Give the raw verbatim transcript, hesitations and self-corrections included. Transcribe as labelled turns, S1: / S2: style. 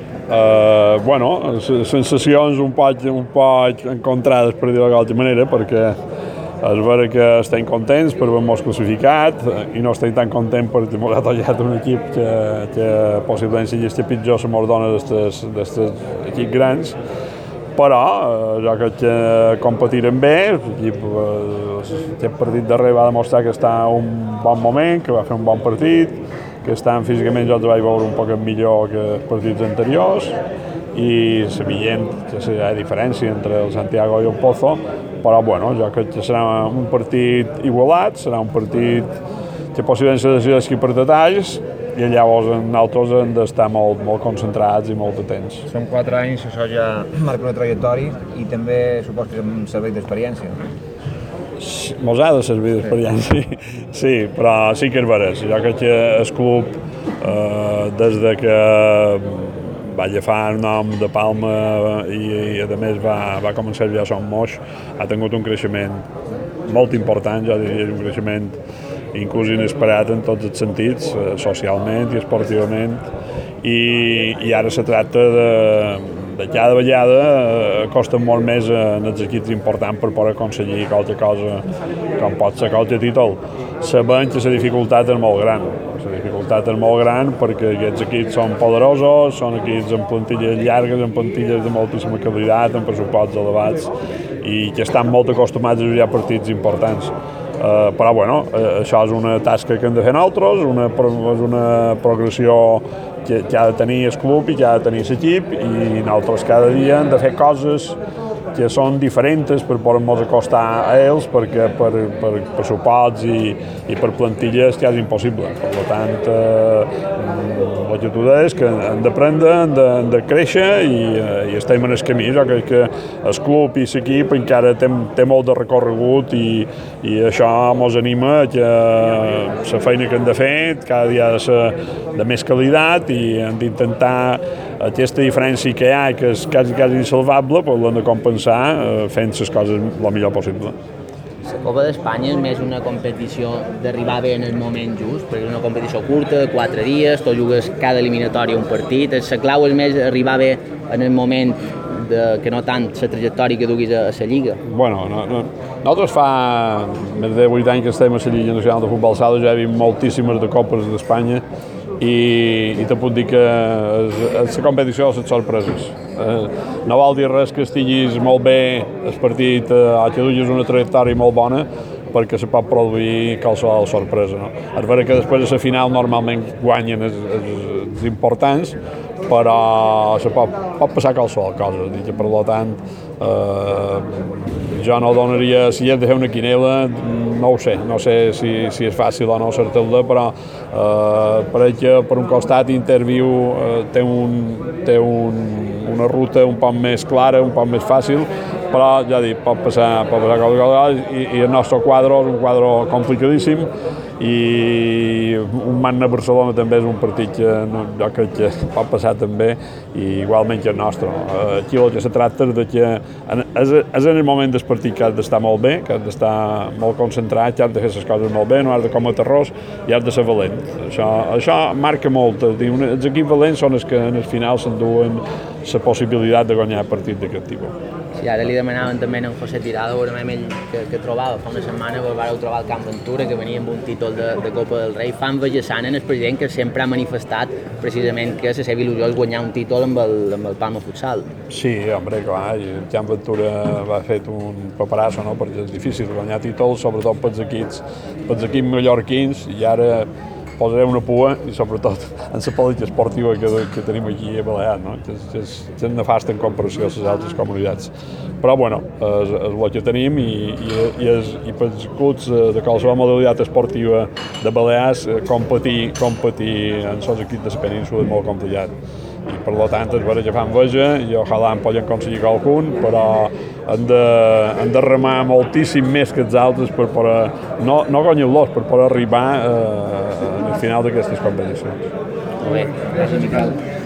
S1: Uh, bueno, sensacions un poc, un poc encontrades, per dir-ho d'alguna manera, perquè és vera que estem contents per haver-nos classificat i no estem tan contents perquè ens ha tallat un equip que, que possiblement sigui el pitjor se mos dona d'aquests equips grans, però eh, jo crec que competirem bé. L'equip, eh, aquest partit darrer va demostrar que està en un bon moment, que va fer un bon partit, que estan físicament jo els vaig veure un poc millor que els partits anteriors i sabien que hi ha diferència entre el Santiago i el Pozo, però bueno, jo crec que serà un partit igualat, serà un partit que possiblement se decideixi per detalls i llavors nosaltres hem d'estar molt, molt concentrats i molt atents.
S2: Són quatre anys, això ja marca una trajectòria i també supos que és un servei d'experiència.
S1: Mos ha de servir d'experiència, sí, però sí que és veres. Jo crec que el club, eh, des de que va agafar el nom de Palma i, i a més va, va començar ja a Son Moix, ha tingut un creixement molt important, jo diria un creixement inclús inesperat en tots els sentits, eh, socialment i esportivament, i, i ara se tracta de de cada vegada eh, costa molt més en els equips importants per poder aconseguir qualque cosa com pot ser qualque títol. Sabem que la dificultat és molt gran, la dificultat és molt gran perquè aquests equips són poderosos, són equips amb plantilles llargues, amb plantilles de moltíssima qualitat, amb pressuposts elevats i que estan molt acostumats a jugar partits importants. Uh, però bueno, uh, això és una tasca que hem de fer nosaltres, una, és una progressió que, que ha de tenir el club i que ha de tenir l'equip i nosaltres cada dia hem de fer coses que són diferents per poder-nos acostar a ells perquè per, per pressuposts i, i per plantilles que és impossible. Per tant, eh, el que tu deies que hem d'aprendre, hem de, hem de créixer i, i estem en el camí. Jo crec que el club i l'equip encara té, té molt de recorregut i, i això ens anima que la feina que hem de fer cada dia ha de ser de més qualitat i hem d'intentar aquesta diferència que hi ha, que és quasi, quasi insalvable, però l'hem de compensar eh, fent les coses el millor possible.
S3: La Copa d'Espanya és més una competició d'arribar bé en el moment just, perquè és una competició curta, de quatre dies, tu jugues cada eliminatòria un partit, la clau és més arribar bé en el moment de, que no tant la trajectòria que duguis a la Lliga.
S1: Bueno, no, no. Nosaltres fa més de vuit anys que estem a la Lliga Nacional de Futbol Sala, ja hi havia moltíssimes de Copes d'Espanya i, i te puc dir que la competició de les sorpreses. Eh, no vol dir res que estiguis molt bé el partit eh, o que duguis una trajectòria molt bona perquè se pot produir qualsevol sorpresa. No? És vera que després a la final normalment guanyen els, els importants, però se pot, pot passar qualsevol cosa. Que, per tant, eh, jo no donaria, si hi has de fer una quinela, no ho sé, no sé si, si és fàcil o no acertar-la, però eh, crec que per un costat Interview eh, té, un, té un, una ruta un poc més clara, un poc més fàcil, però ja dic, pot passar, pot passar qualsevol cosa i, i el nostre quadre és un quadre complicadíssim i un Magna Barcelona també és un partit que no, jo crec que pot passar també i igualment que el nostre. Aquí el que se tracta és de que és, és en el moment del partit que has d'estar molt bé, que has d'estar molt concentrat, que has de fer les coses molt bé, no has de cometre errors i has de ser valent. Això, això marca molt. Els equips valents són els que en el final s'enduen la possibilitat de guanyar partit d'aquest tipus.
S3: Sí, ara li demanaven també a en José Tirado, veurem ell que, que trobava fa una setmana, vos vareu trobar al Camp Ventura, que venia amb un títol de, de Copa del Rei. Fa envejassant en el president que sempre ha manifestat precisament que la seva il·lusió és guanyar un títol amb el, amb el Palma Futsal.
S1: Sí, home, clar, el Camp Ventura va fet un paparasso, no? Perquè és difícil guanyar títols, sobretot pels equips, pels equips mallorquins, i ara posaré una pua, i sobretot en la política esportiva que, que tenim aquí a Balears, no? que, és, que, és, que és nefast en comparació a les altres comunitats. Però, bueno, és, és el que tenim i, i, i, és, i pels clubs de qualsevol modalitat esportiva de Balears, competir, competir en els equips de la península és molt complicat. I per tant és vera que fa enveja i ojalà en poden aconseguir qualcun, però han de, han de remar moltíssim més que els altres per poder, no, no guanyar-los, per poder arribar eh, al final d'aquestes competicions.
S3: Molt bé, gràcies Miquel.